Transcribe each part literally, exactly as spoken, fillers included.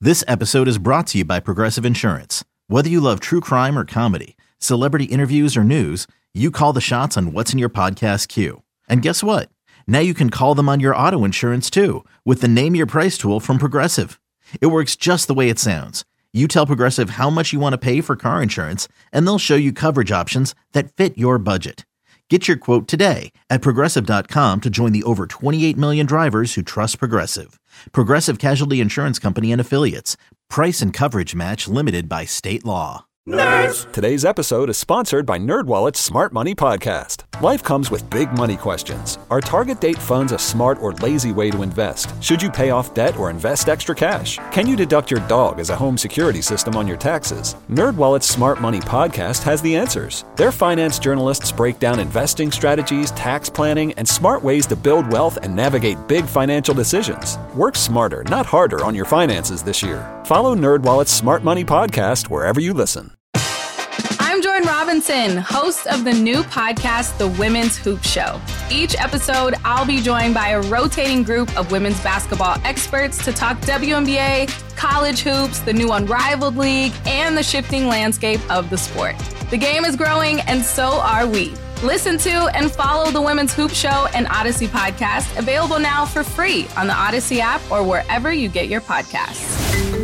This episode is brought to you by Progressive Insurance. Whether you love true crime or comedy, celebrity interviews or news, you call the shots on what's in your podcast queue. And guess what? Now you can call them on your auto insurance too with the Name Your Price tool from Progressive. It works just the way it sounds. You tell Progressive how much you want to pay for car insurance, and they'll show you coverage options that fit your budget. Get your quote today at Progressive dot com to join the over twenty-eight million drivers who trust Progressive. Progressive Casualty Insurance Company and Affiliates. Price and coverage match limited by state law. Nerds! Today's episode is sponsored by NerdWallet's Smart Money Podcast. Life comes with big money questions. Are target date funds a smart or lazy way to invest? Should you pay off debt or invest extra cash? Can you deduct your dog as a home security system on your taxes? NerdWallet's Smart Money Podcast has the answers. Their finance journalists break down investing strategies, tax planning, and smart ways to build wealth and navigate big financial decisions. Work smarter, not harder on your finances this year. Follow NerdWallet's Smart Money Podcast wherever you listen. I'm Jordan Robinson, host of the new podcast, The Women's Hoop Show. Each episode, I'll be joined by a rotating group of women's basketball experts to talk W N B A, college hoops, the new Unrivaled League, and the shifting landscape of the sport. The game is growing, and so are we. Listen to and follow The Women's Hoop Show and Odyssey podcast, available now for free on the Odyssey app or wherever you get your podcasts.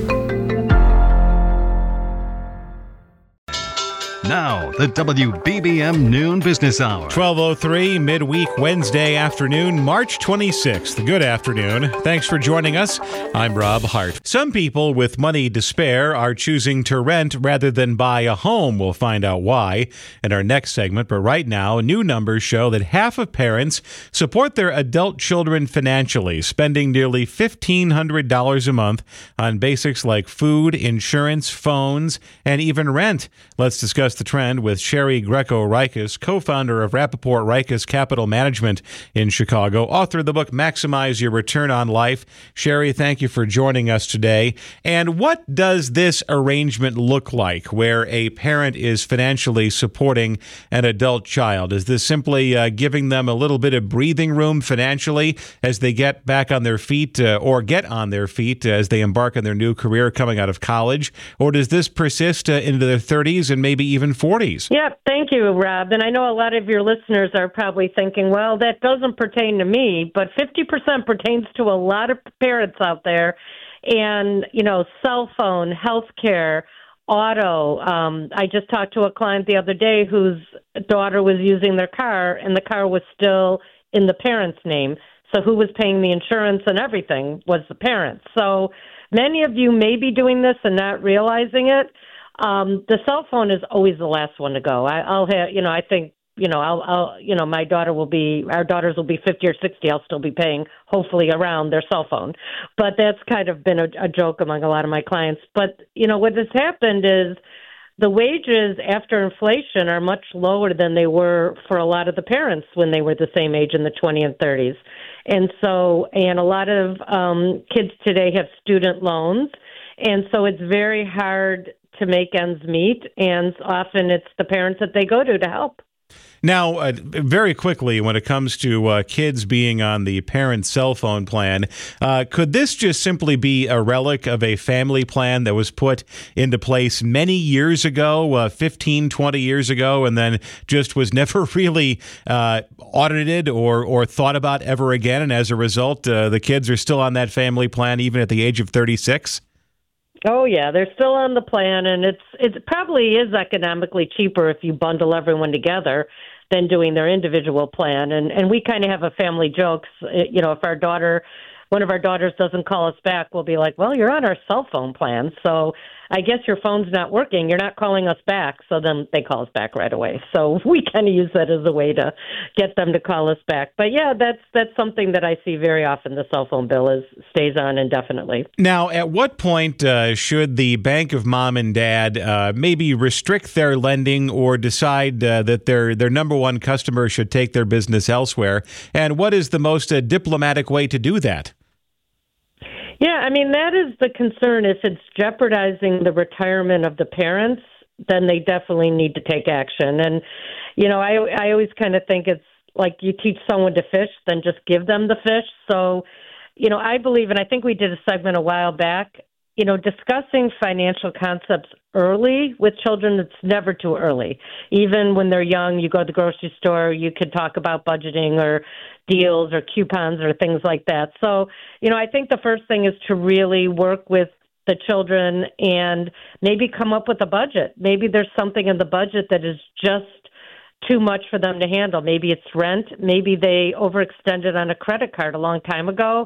Now, the W B B M Noon Business Hour. twelve oh three, midweek Wednesday afternoon, March twenty-sixth. Good afternoon. Thanks for joining us. I'm Rob Hart. Some people with money to spare are choosing to rent rather than buy a home. We'll find out why in our next segment. But right now, new numbers show that half of parents support their adult children financially, spending nearly fifteen hundred dollars a month on basics like food, insurance, phones, and even rent. Let's discuss the trend with Sherry Greco-Rikis, co-founder of Rappaport Rikis Capital Management in Chicago, author of the book Maximize Your Return on Life. Sherry, thank you for joining us today. And what does this arrangement look like where a parent is financially supporting an adult child? Is this simply uh, giving them a little bit of breathing room financially as they get back on their feet uh, or get on their feet as they embark on their new career coming out of college? Or does this persist uh, into their thirties and maybe even forties? Yeah, thank you, Rob. And I know a lot of your listeners are probably thinking, well, that doesn't pertain to me, but fifty percent pertains to a lot of parents out there. And, you know, cell phone, healthcare, auto. Um, I just talked to a client the other day whose daughter was using their car, and the car was still in the parent's name. So who was paying the insurance and everything was the parents. So many of you may be doing this and not realizing it. Um, the cell phone is always the last one to go. I, I'll have, you know, I think, you know, I'll, I'll, you know, my daughter will be, our daughters will be fifty or sixty. I'll still be paying, hopefully, around their cell phone. But that's kind of been a, a joke among a lot of my clients. But, you know, what has happened is the wages after inflation are much lower than they were for a lot of the parents when they were the same age in the twenties and thirties. And so, and a lot of um, kids today have student loans. And so it's very hard to make ends meet, and often it's the parents that they go to to help. Now, uh, very quickly, when it comes to uh, kids being on the parent cell phone plan, uh, could this just simply be a relic of a family plan that was put into place many years ago, uh, fifteen, twenty years ago, and then just was never really uh, audited or, or thought about ever again? And as a result, uh, the kids are still on that family plan even at the age of thirty-six? Oh, yeah, they're still on the plan, and it's it probably is economically cheaper if you bundle everyone together than doing their individual plan. And, and we kind of have a family joke, you know, if our daughter, one of our daughters doesn't call us back, we'll be like, well, you're on our cell phone plan, so I guess your phone's not working. You're not calling us back. So then they call us back right away. So we kind of use that as a way to get them to call us back. But yeah, that's that's something that I see very often. The cell phone bill is stays on indefinitely. Now, at what point uh, should the bank of mom and dad uh, maybe restrict their lending or decide uh, that their their number one customer should take their business elsewhere? And what is the most uh, diplomatic way to do that? Yeah, I mean, that is the concern. If it's jeopardizing the retirement of the parents, then they definitely need to take action. And, you know, I I always kind of think it's like you teach someone to fish, then just give them the fish. So, you know, I believe, and I think we did a segment a while back, you know, discussing financial concepts early with children, it's never too early. Even when they're young, you go to the grocery store, you could talk about budgeting or deals or coupons or things like that. So, you know, I think the first thing is to really work with the children and maybe come up with a budget. Maybe there's something in the budget that is just too much for them to handle. Maybe it's rent. Maybe they overextended on a credit card a long time ago,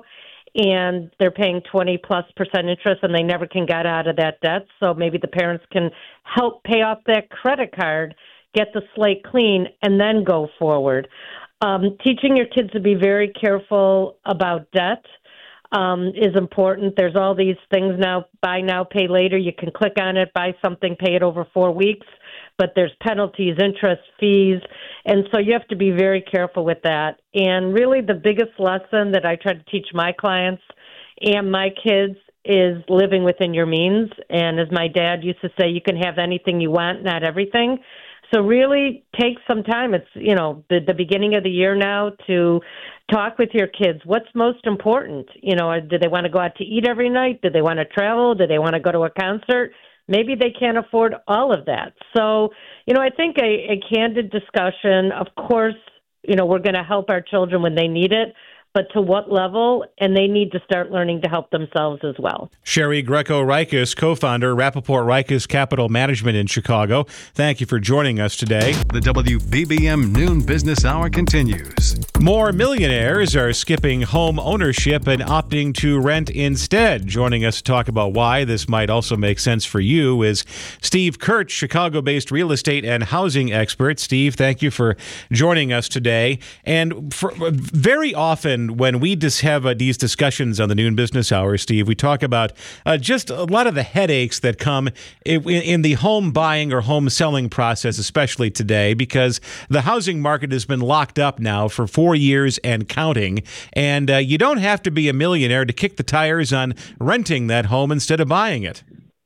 and they're paying twenty plus percent interest and they never can get out of that debt. So maybe the parents can help pay off that credit card, get the slate clean, and then go forward. Um, teaching your kids to be very careful about debt um, is important. There's all these things now, buy now, pay later. You can click on it, buy something, pay it over four weeks. But there's penalties, interest, fees, and so you have to be very careful with that. And really the biggest lesson that I try to teach my clients and my kids is living within your means. And as my dad used to say, you can have anything you want, not everything. So really take some time. It's, you know, the, the beginning of the year now to talk with your kids. What's most important? You know, do they want to go out to eat every night? Do they want to travel? Do they want to go to a concert? Maybe they can't afford all of that. So, you know, I think a, a candid discussion, of course, you know, we're going to help our children when they need it, but to what level? And they need to start learning to help themselves as well. Sherry Greco-Rikis, co-founder, Rappaport Rikis Capital Management in Chicago. Thank you for joining us today. The W B B M Noon Business Hour continues. More millionaires are skipping home ownership and opting to rent instead. Joining us to talk about why this might also make sense for you is Steve Kirch, Chicago-based real estate and housing expert. Steve, thank you for joining us today. And for, very often when we just have uh, these discussions on the Noon Business Hour, Steve, we talk about uh, just a lot of the headaches that come in, in the home buying or home selling process, especially today, because the housing market has been locked up now for four years and counting. And uh, you don't have to be a millionaire to kick the tires on renting that home instead of buying it.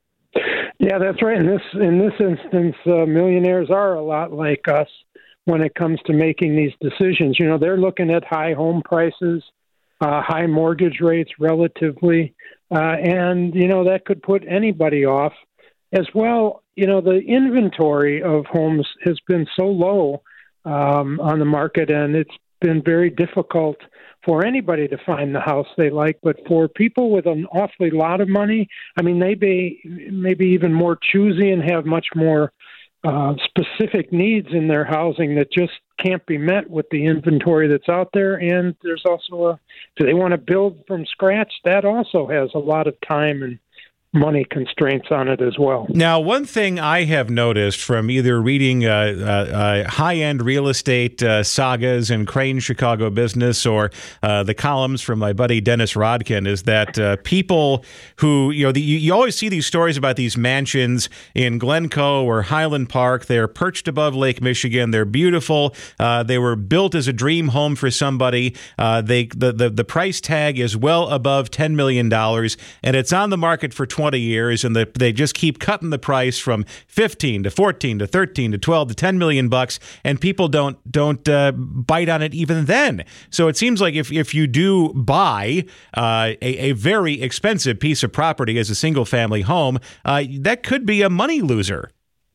Yeah, that's right. In this in this instance, uh, millionaires are a lot like us when it comes to making these decisions. You know, they're looking at high home prices, uh, high mortgage rates relatively, uh, and, you know, that could put anybody off. As well, you know, the inventory of homes has been so low um, on the market, and it's been very difficult for anybody to find the house they like. But for people with an awfully lot of money, I mean, they be maybe even more choosy and have much more Uh, specific needs in their housing that just can't be met with the inventory that's out there. And there's also a, do they want to build from scratch? That also has a lot of time and money constraints on it as well. Now, one thing I have noticed from either reading uh, uh, uh, high-end real estate uh, sagas in Crane Chicago Business or uh, the columns from my buddy Dennis Rodkin is that uh, people who, you know, the, you, you always see these stories about these mansions in Glencoe or Highland Park. They're perched above Lake Michigan. They're beautiful. Uh, they were built as a dream home for somebody. Uh, they the, the, the price tag is well above ten million dollars, and it's on the market for twenty years, and the, they just keep cutting the price from fifteen to fourteen to thirteen to twelve to ten million bucks, and people don't don't uh, bite on it even then. So it seems like if if you do buy uh, a, a very expensive piece of property as a single family home, uh, that could be a money loser.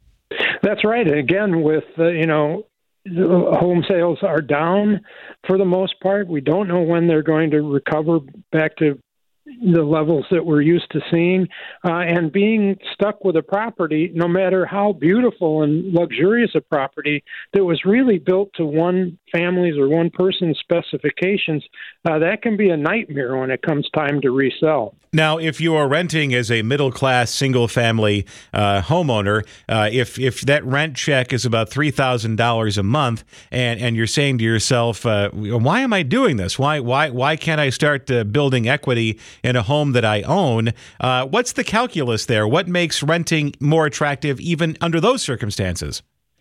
That's right. Again, with uh, you know. home sales are down for the most part. We don't know when they're going to recover back to the levels that we're used to seeing, uh, and being stuck with a property, no matter how beautiful and luxurious a property that was really built to one family's or one person's specifications, uh, that can be a nightmare when it comes time to resell. Now, if you are renting as a middle-class, single-family uh, homeowner, uh, if if that rent check is about three thousand dollars a month, and, and you're saying to yourself, uh, why am I doing this? Why why why can't I start uh, building equity in a home that I own? Uh, what's the calculus there? What makes renting more attractive even under those circumstances?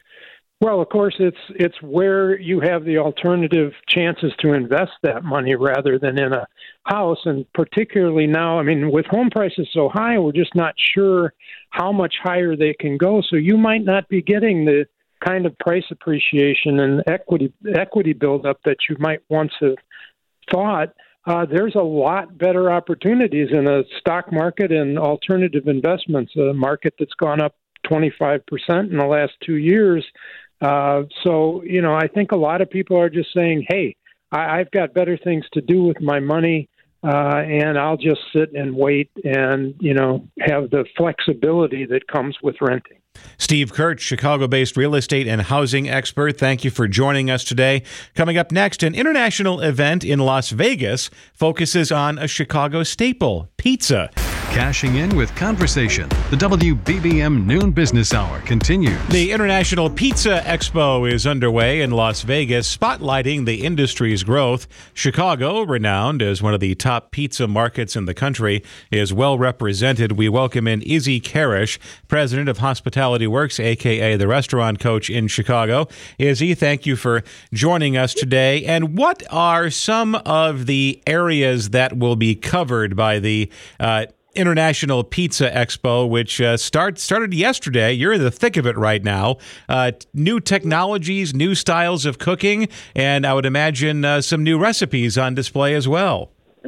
Well, of course, it's it's where you have the alternative chances to invest that money rather than in a house. And particularly now, I mean, with home prices so high, we're just not sure how much higher they can go. So you might not be getting the kind of price appreciation and equity equity buildup that you might once have thought uh, there's a lot better opportunities in a stock market and alternative investments, a market that's gone up twenty-five percent in the last two years. Uh, so, you know, I think a lot of people are just saying, hey, I, I've got better things to do with my money, uh, and I'll just sit and wait and, you know, have the flexibility that comes with renting. Steve Kurt, Chicago-based real estate and housing expert, thank you for joining us today. Coming up next, an international event in Las Vegas focuses on a Chicago staple, pizza. Cashing in with conversation. The W B B M Noon Business Hour continues. The International Pizza Expo is underway in Las Vegas, spotlighting the industry's growth. Chicago, renowned as one of the top pizza markets in the country, is well represented. We welcome in Izzy Karish, president of Hospitality Works, a k a the restaurant coach in Chicago. Izzy, thank you for joining us today. And what are some of the areas that will be covered by the uh, International Pizza Expo, which uh, start, started yesterday? You're in the thick of it right now. Uh, new technologies, new styles of cooking, and I would imagine uh, some new recipes on display as well.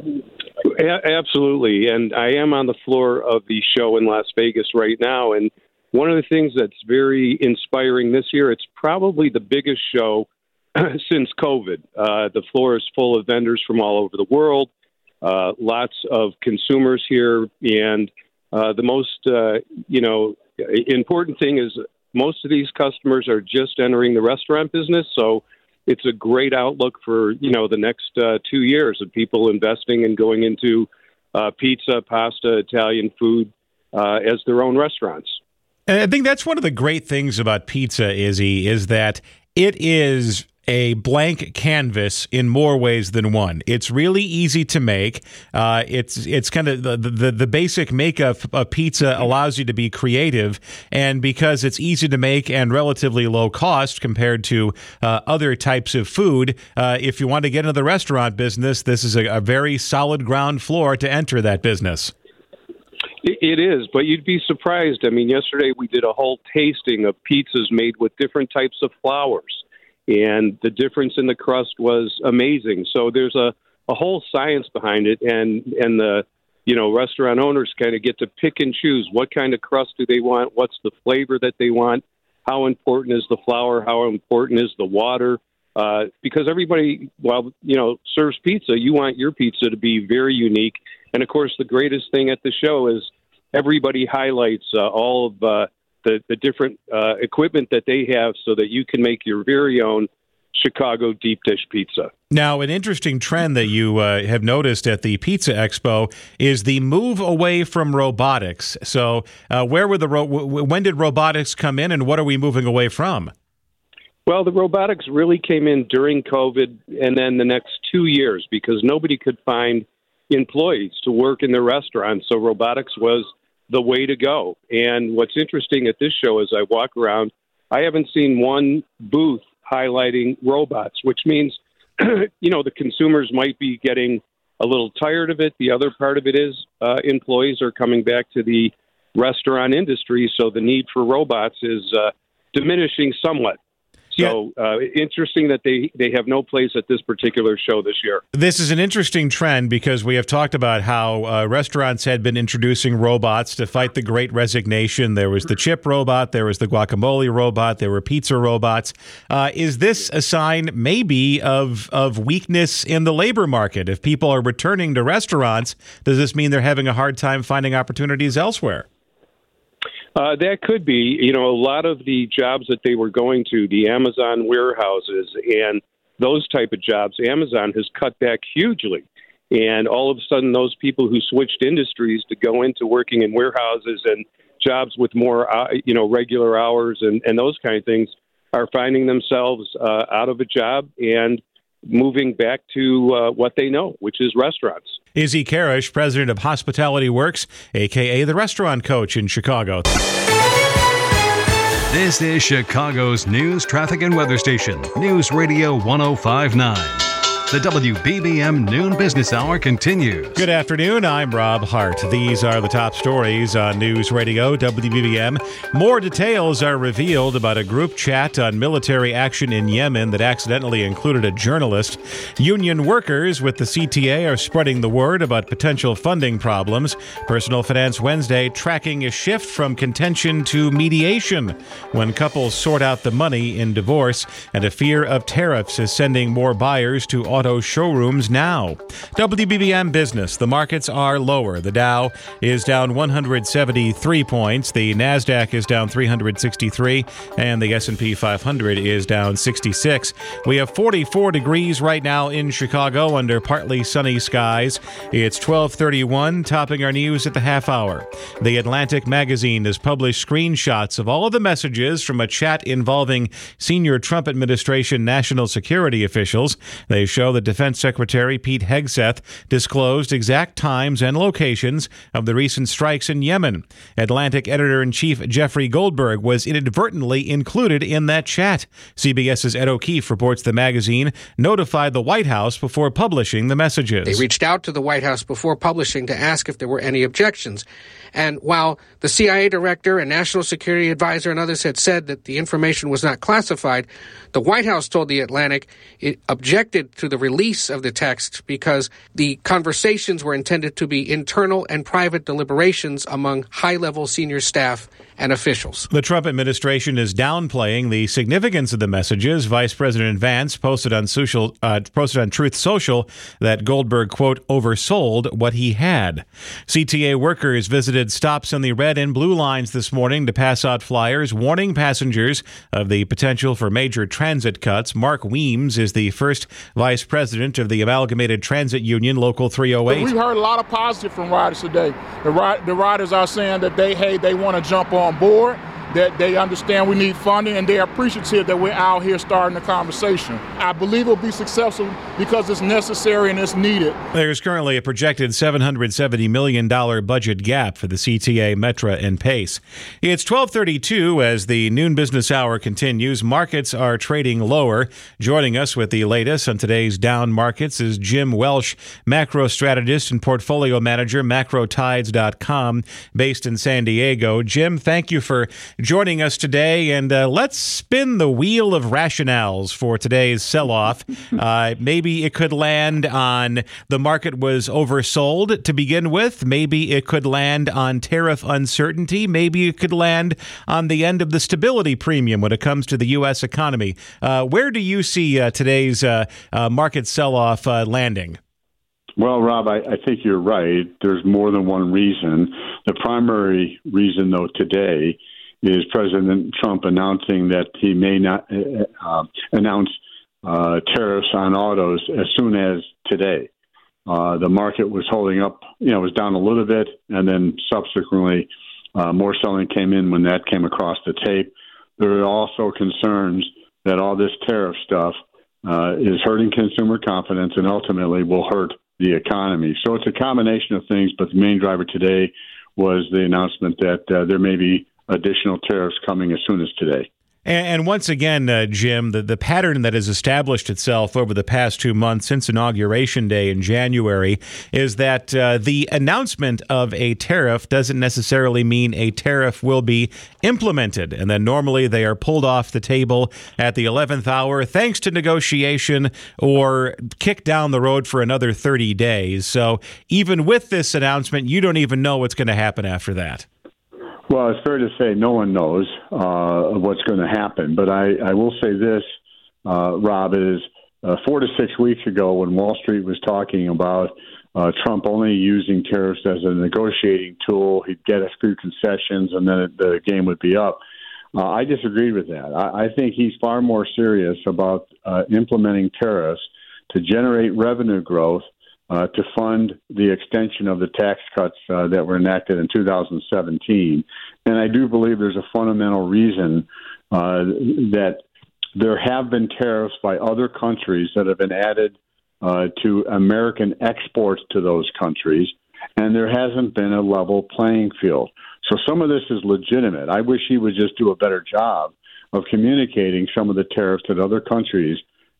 A- absolutely. And I am on the floor of the show in Las Vegas right now. And one of the things that's very inspiring this year, it's probably the biggest show since COVID. Uh, the floor is full of vendors from all over the world. Uh, lots of consumers here, and uh, the most, uh, you know, important thing is most of these customers are just entering the restaurant business, so it's a great outlook for, you know, the next uh, two years of people investing and going into uh, pizza, pasta, Italian food uh, as their own restaurants. And I think that's one of the great things about pizza, Izzy, is that it is a blank canvas in more ways than one. It's really easy to make. Uh, it's it's kind of the, the the basic makeup of pizza allows you to be creative, and because it's easy to make and relatively low cost compared to uh, other types of food, uh, if you want to get into the restaurant business, this is a, a very solid ground floor to enter that business. It is, but you'd be surprised. I mean, yesterday we did a whole tasting of pizzas made with different types of flours, and the difference in the crust was amazing. So there's a, a whole science behind it, and, and the you know restaurant owners kind of get to pick and choose what kind of crust do they want, what's the flavor that they want, how important is the flour, how important is the water, uh, because everybody, well, you know, serves pizza. You want your pizza to be very unique. And, of course, the greatest thing at the show is everybody highlights uh, all of uh, the, the different uh, equipment that they have so that you can make your very own Chicago deep dish pizza. Now, an interesting trend that you uh, have noticed at the Pizza Expo is the move away from robotics. So uh, where were the ro- when did robotics come in, and what are we moving away from? Well, the robotics really came in during COVID and then the next two years because nobody could find employees to work in the restaurant. So robotics was the way to go. And what's interesting at this show as I walk around, I haven't seen one booth highlighting robots, which means, you know, the consumers might be getting a little tired of it. The other part of it is uh, employees are coming back to the restaurant industry, so the need for robots is uh, diminishing somewhat. So uh, interesting that they, they have no place at this particular show this year. This is an interesting trend because we have talked about how uh, restaurants had been introducing robots to fight the Great Resignation. There was the chip robot, there was the guacamole robot, there were pizza robots. Uh, is this a sign maybe of, of weakness in the labor market? If people are returning to restaurants, does this mean they're having a hard time finding opportunities elsewhere? Uh, that could be. You know, a lot of the jobs that they were going to, the Amazon warehouses and those type of jobs, Amazon has cut back hugely. And all of a sudden, those people who switched industries to go into working in warehouses and jobs with more, uh, you know, regular hours and, and those kind of things are finding themselves uh, out of a job and moving back to uh, what they know, which is restaurants. Izzy Karish, president of Hospitality Works, a k a the restaurant coach in Chicago. This is Chicago's news, traffic, and weather station, News Radio one oh five point nine. The W B B M Noon Business Hour continues. Good afternoon. I'm Rob Hart. These are the top stories on News Radio W B B M. More details are revealed about a group chat on military action in Yemen that accidentally included a journalist. Union workers with the C T A are spreading the word about potential funding problems. Personal Finance Wednesday tracking a shift from contention to mediation when couples sort out the money in divorce, and a fear of tariffs is sending more buyers to auto showrooms now. W B B M Business. The markets are lower. The Dow is down one hundred seventy-three points. The NASDAQ is down three hundred sixty-three, and the S and P five hundred is down sixty-six. We have forty-four degrees right now in Chicago under partly sunny skies. It's twelve thirty-one, topping our news at the half hour. The Atlantic magazine has published screenshots of all of the messages from a chat involving senior Trump administration national security officials. They show that Defense Secretary Pete Hegseth disclosed exact times and locations of the recent strikes in Yemen. Atlantic editor-in-chief Jeffrey Goldberg was inadvertently included in that chat. C B S's Ed O'Keefe reports the magazine notified the White House before publishing the messages. They reached out to the White House before publishing to ask if there were any objections. And while the C I A director and national security advisor and others had said that the information was not classified, the White House told the Atlantic it objected to the release of the text because the conversations were intended to be internal and private deliberations among high-level senior staff and officials. The Trump administration is downplaying the significance of the messages. Vice President Vance posted on social, uh, posted on Truth Social that Goldberg, quote, oversold what he had. C T A workers visited stops on the red and blue lines this morning to pass out flyers warning passengers of the potential for major transit cuts. Mark Weems is the first vice president of the Amalgamated Transit Union, Local three oh eight. We've heard a lot of positive from riders today. The, ride, the riders are saying that they, hey, they want to jump on board, that they understand we need funding, and they're appreciative that we're out here starting the conversation. I believe it'll be successful because it's necessary and it's needed. There's currently a projected seven hundred seventy million dollars budget gap for the C T A, Metra, and PACE. It's twelve thirty-two as the noon business hour continues. Markets are trading lower. Joining us with the latest on today's down markets is Jim Welsh, macro strategist and portfolio manager, macro tides dot com, based in San Diego. Jim, thank you for joining us today, and uh, let's spin the wheel of rationales for today's sell-off. Uh, maybe it could land on the market was oversold to begin with. Maybe it could land on tariff uncertainty. Maybe it could land on the end of the stability premium when it comes to the U S economy. Uh, where do you see uh, today's uh, uh, market sell-off uh, landing? Well, Rob, I, I think you're right. There's more than one reason. The primary reason, though, today is President Trump announcing that he may not uh, announce uh, tariffs on autos as soon as today. Uh, the market was holding up, you know, it was down a little bit, and then subsequently uh, more selling came in when that came across the tape. There are also concerns that all this tariff stuff uh, is hurting consumer confidence and ultimately will hurt the economy. So it's a combination of things, but the main driver today was the announcement that uh, there may be additional tariffs coming as soon as today. And, and once again, uh, Jim, the, the pattern that has established itself over the past two months since Inauguration Day in January is that uh, the announcement of a tariff doesn't necessarily mean a tariff will be implemented. And then normally they are pulled off the table at the eleventh hour thanks to negotiation or kicked down the road for another thirty days. So even with this announcement, you don't even know what's going to happen after that. Well, it's fair to say no one knows uh, what's going to happen. But I, I will say this, uh, Rob, is uh, four to six weeks ago when Wall Street was talking about uh, Trump only using tariffs as a negotiating tool, he'd get a few concessions and then the game would be up. Uh, I disagreed with that. I, I think he's far more serious about uh, implementing tariffs to generate revenue growth, Uh, to fund the extension of the tax cuts uh, that were enacted in two thousand seventeen. And I do believe there's a fundamental reason uh, that there have been tariffs by other countries that have been added uh, to American exports to those countries, and there hasn't been a level playing field. So some of this is legitimate. I wish he would just do a better job of communicating some of the tariffs that other countries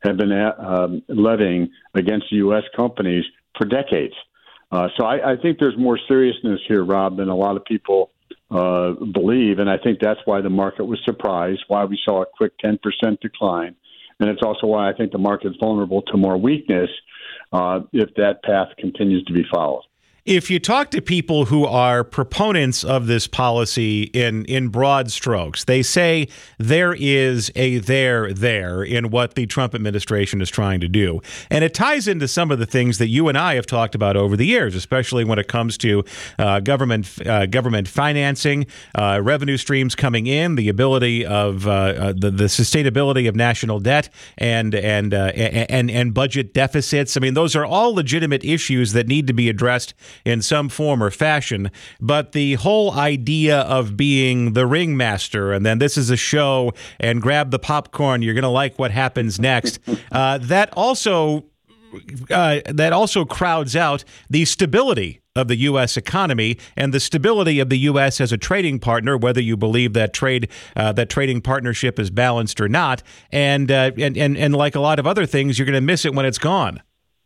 have been um, levying against U S companies for decades. Uh, so I, I think there's more seriousness here, Rob, than a lot of people uh, believe, and I think that's why the market was surprised, why we saw a quick ten percent decline, and it's also why I think the market's vulnerable to more weakness uh, if that path continues to be followed. If you talk to people who are proponents of this policy in, in broad strokes, they say there is a there there in what the Trump administration is trying to do. And it ties into some of the things that you and I have talked about over the years, especially when it comes to uh, government uh, government financing, uh, revenue streams coming in, the ability of uh, uh, the, the sustainability of national debt and and, uh, and and budget deficits. I mean, those are all legitimate issues that need to be addressed in some form or fashion, but the whole idea of being the ringmaster and then this is a show and grab the popcorn, you're going to like what happens next, uh, that also uh, that also crowds out the stability of the U S economy and the stability of the U S as a trading partner, whether you believe that trade uh, that trading partnership is balanced or not, and uh, and and and like a lot of other things, you're going to miss it when it's gone.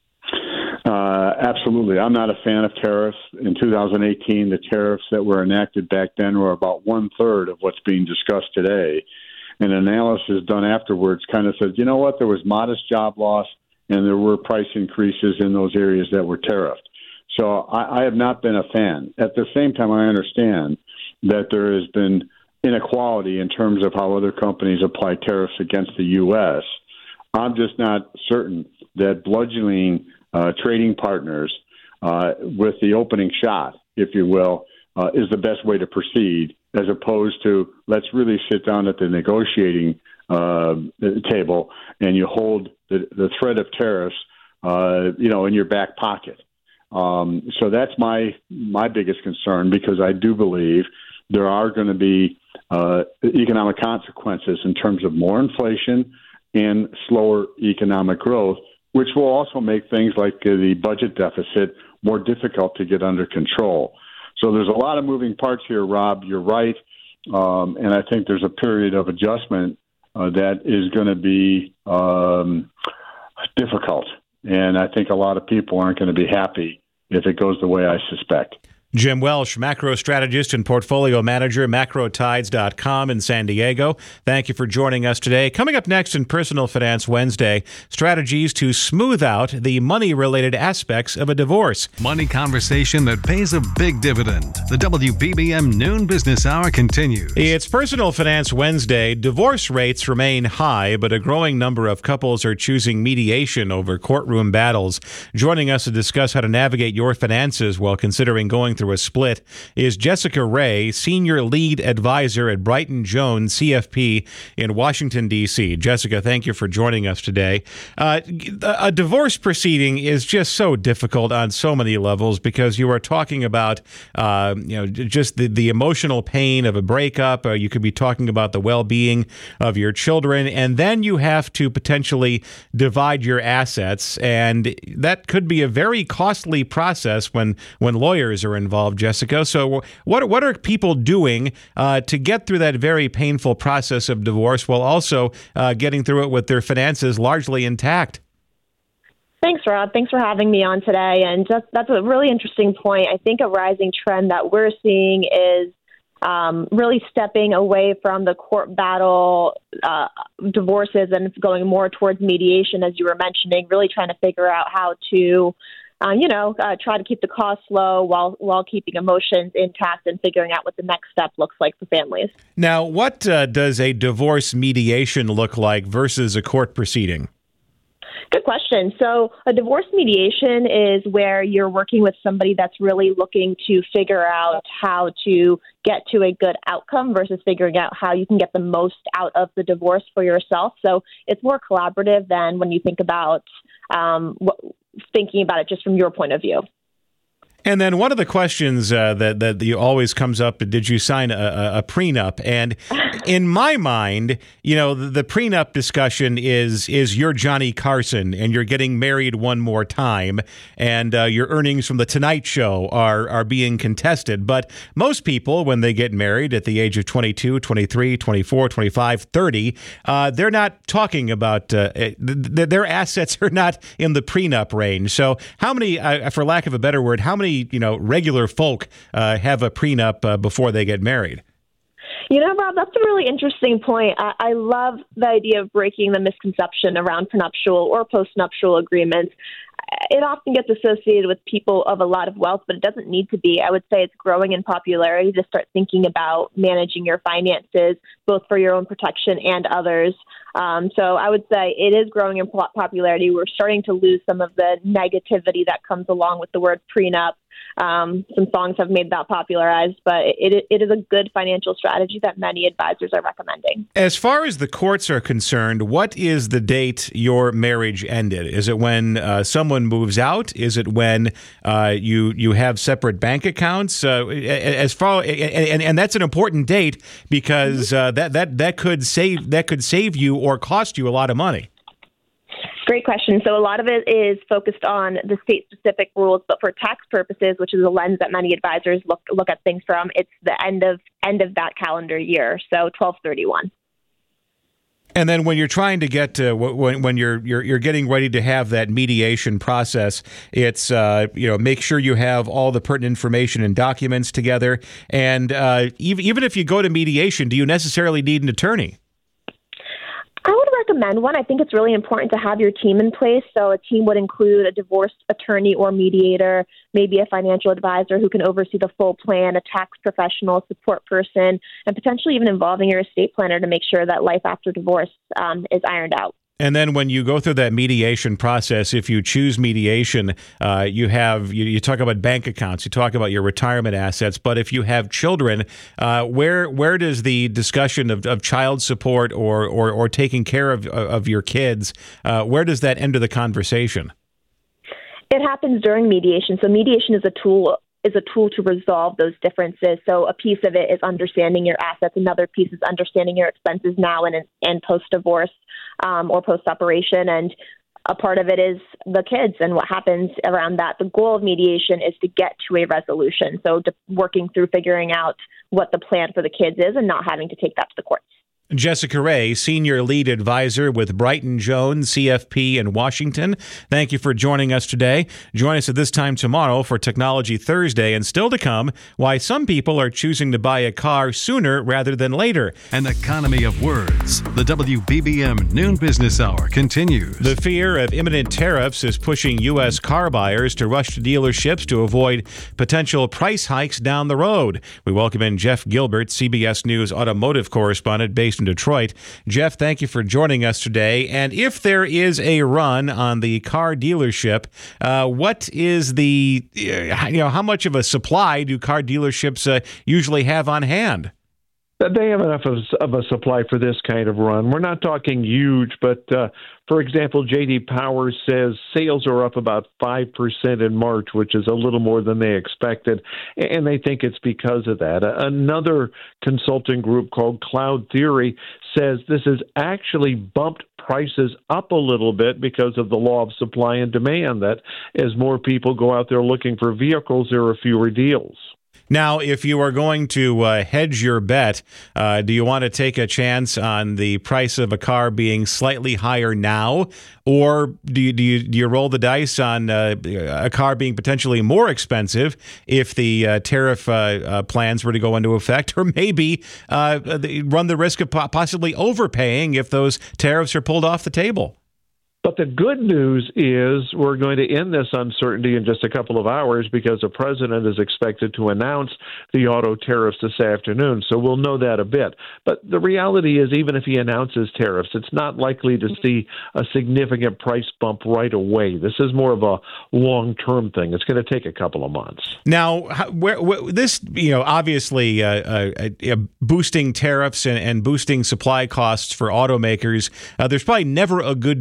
Uh, absolutely. I'm not a fan of tariffs. In two thousand eighteen, the tariffs that were enacted back then were about one third of what's being discussed today. And analysis done afterwards kind of said, you know what, there was modest job loss and there were price increases in those areas that were tariffed. So I, I have not been a fan. At the same time, I understand that there has been inequality in terms of how other companies apply tariffs against the U S. I'm just not certain that bludgeoning Uh, trading partners uh, with the opening shot, if you will, uh, is the best way to proceed, as opposed to let's really sit down at the negotiating uh, table and you hold the, the threat of tariffs, uh, you know, in your back pocket. Um, so that's my my biggest concern, because I do believe there are going to be uh, economic consequences in terms of more inflation and slower economic growth, which will also make things like uh, the budget deficit more difficult to get under control. So there's a lot of moving parts here, Rob. You're right. Um, and I think there's a period of adjustment uh, that is going to be um, difficult. And I think a lot of people aren't going to be happy if it goes the way I suspect. Jim Welsh, macro strategist and portfolio manager, macro tides dot com in San Diego. Thank you for joining us today. Coming up next in Personal Finance Wednesday, strategies to smooth out the money-related aspects of a divorce. Money conversation that pays a big dividend. The W B B M Noon Business Hour continues. It's Personal Finance Wednesday. Divorce rates remain high, but a growing number of couples are choosing mediation over courtroom battles. Joining us to discuss how to navigate your finances while considering going through a split is Jessica Ray, Senior Lead Advisor at Brighton Jones C F P in Washington, D C Jessica, thank you for joining us today. Uh, a divorce proceeding is just so difficult on so many levels, because you are talking about uh, you know just the, the emotional pain of a breakup. Uh, you could be talking about the well-being of your children, and then you have to potentially divide your assets, and that could be a very costly process when when lawyers are involved. Involved, Jessica. So what what are people doing uh, to get through that very painful process of divorce while also uh, getting through it with their finances largely intact? Thanks, Rob. Thanks for having me on today. And just, that's a really interesting point. I think a rising trend that we're seeing is um, really stepping away from the court battle uh, divorces and going more towards mediation, as you were mentioning, really trying to figure out how to Um, you know, uh, try to keep the costs low while while keeping emotions intact and figuring out what the next step looks like for families. Now, what uh, does a divorce mediation look like versus a court proceeding? Good question. So a divorce mediation is where you're working with somebody that's really looking to figure out how to get to a good outcome versus figuring out how you can get the most out of the divorce for yourself. So it's more collaborative than when you think about um, what, thinking about it just from your point of view. And then one of the questions uh, that that you always comes up: did you sign a, a, a prenup? And in my mind, you know, the, the prenup discussion is is you're Johnny Carson and you're getting married one more time, and uh, your earnings from the Tonight Show are are being contested. But most people, when they get married at the age of twenty-two, twenty-three, twenty-four, twenty-five, thirty, uh, they're not talking about uh, th- their assets are not in the prenup range. So, how many, uh, for lack of a better word, how many you know, regular folk uh, have a prenup uh, before they get married? You know, Rob, that's a really interesting point. I, I love the idea of breaking the misconception around prenuptial or postnuptial agreements. It often gets associated with people of a lot of wealth, but it doesn't need to be. I would say it's growing in popularity to start thinking about managing your finances, both for your own protection and others. Um, so I would say it is growing in popularity. We're starting to lose some of the negativity that comes along with the word prenup. Um, some songs have made that popularized, but it, it is a good financial strategy that many advisors are recommending. As far as the courts are concerned, what is the date your marriage ended? Is it when uh, someone moves out? Is it when uh, you you have separate bank accounts? Uh, as far and, and that's an important date because uh, that that that could save that could save you or cost you a lot of money. Great question. So a lot of it is focused on the state-specific rules, but for tax purposes, which is a lens that many advisors look look at things from, it's the end of end of that calendar year, so twelve thirty-one. And then when you're trying to get uh, when when you're you're you're getting ready to have that mediation process, it's uh, you know make sure you have all the pertinent information and documents together. And uh, even even if you go to mediation, do you necessarily need an attorney? I would recommend one. I think it's really important to have your team in place. So a team would include a divorce attorney or mediator, maybe a financial advisor who can oversee the full plan, a tax professional, support person, and potentially even involving your estate planner to make sure that life after divorce um, is ironed out. And then when you go through that mediation process, if you choose mediation, uh, you have you, you talk about bank accounts, you talk about your retirement assets. But if you have children, uh, where where does the discussion of, of child support or, or or taking care of of your kids, uh, where does that enter the conversation? It happens during mediation. So mediation is a tool. is a tool to resolve those differences. So a piece of it is understanding your assets. Another piece is understanding your expenses now and, and post-divorce um, or post-separation. And a part of it is the kids and what happens around that. The goal of mediation is to get to a resolution. So to working through figuring out what the plan for the kids is and not having to take that to the courts. Jessica Ray, Senior Lead Advisor with Brighton Jones, C F P in Washington. Thank you for joining us today. Join us at this time tomorrow for Technology Thursday, and still to come, why some people are choosing to buy a car sooner rather than later. An economy of words. The W B B M Noon Business Hour continues. The fear of imminent tariffs is pushing U S car buyers to rush to dealerships to avoid potential price hikes down the road. We welcome in Jeff Gilbert, C B S News automotive correspondent based in Detroit. Jeff, thank you for joining us today. And if there is a run on the car dealership, uh, what is the, you know, how much of a supply do car dealerships uh, usually have on hand? They have enough of, of a supply for this kind of run. We're not talking huge, but uh, for example, J D Power says sales are up about five percent in March, which is a little more than they expected, and they think it's because of that. Another consulting group called Cloud Theory says this has actually bumped prices up a little bit because of the law of supply and demand, that as more people go out there looking for vehicles, there are fewer deals. Now, if you are going to uh, hedge your bet, uh, do you want to take a chance on the price of a car being slightly higher now, or do you do you, do you roll the dice on uh, a car being potentially more expensive if the uh, tariff uh, uh, plans were to go into effect, or maybe uh, run the risk of possibly overpaying if those tariffs are pulled off the table? But the good news is we're going to end this uncertainty in just a couple of hours because the president is expected to announce the auto tariffs this afternoon. So we'll know that a bit. But the reality is, even if he announces tariffs, it's not likely to see a significant price bump right away. This is more of a long-term thing. It's going to take a couple of months. Now, where, where, this, you know, obviously uh, uh, uh, boosting tariffs and, and boosting supply costs for automakers, uh, there's probably never a good time for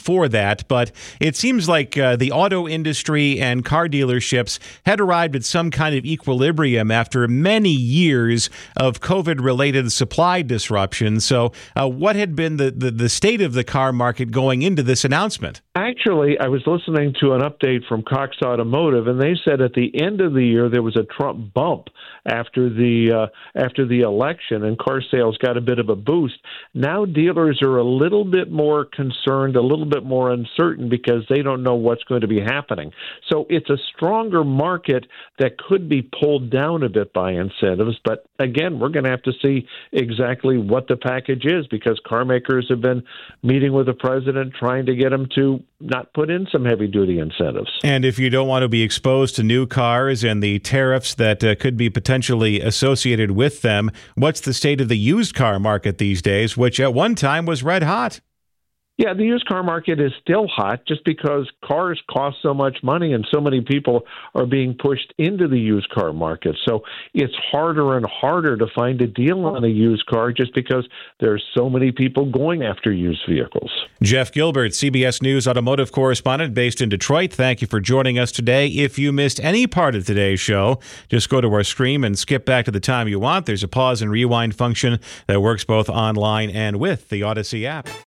before that, but it seems like uh, the auto industry and car dealerships had arrived at some kind of equilibrium after many years of COVID-related supply disruption. So uh, what had been the, the, the state of the car market going into this announcement? Actually, I was listening to an update from Cox Automotive, and they said at the end of the year there was a Trump bump after the uh, after the election, and car sales got a bit of a boost. Now dealers are a little bit more concerned, a little bit more uncertain because they don't know what's going to be happening. So it's a stronger market that could be pulled down a bit by incentives. But again, we're going to have to see exactly what the package is because car makers have been meeting with the president trying to get him to not put in some heavy-duty incentives. And if you don't want to be exposed to new cars and the tariffs that uh, could be potentially associated with them, what's the state of the used car market these days, which at one time was red hot? Yeah, the used car market is still hot just because cars cost so much money and so many people are being pushed into the used car market. So it's harder and harder to find a deal on a used car just because there's so many people going after used vehicles. Jeff Gilbert, C B S News automotive correspondent based in Detroit. Thank you for joining us today. If you missed any part of today's show, just go to our stream and skip back to the time you want. There's a pause and rewind function that works both online and with the Odyssey app.